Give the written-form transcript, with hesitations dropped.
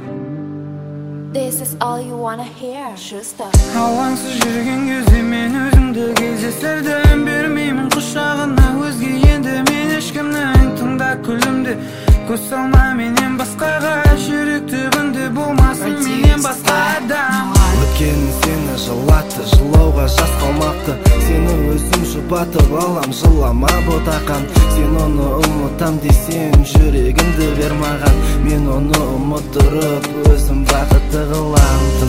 This is all you wanna hear. Шуста. Алаңсыз жүрген кезде мен өзімді кездестірдім. Бермеймін құшағына өзге енді мен ешкімнің. Тыңда күлімде көз салма менен басқаға. Жүрек түбінде болмасын менен басқа адам. Өткенің сені жылатты, жылауға жас қалмапты. Сені өзім жұбатып алам, жылама ботақан. Сен оны ұмытам десең, жүрегімді бер маған. Мен оны ұмыттырып өзім бақытты қылам.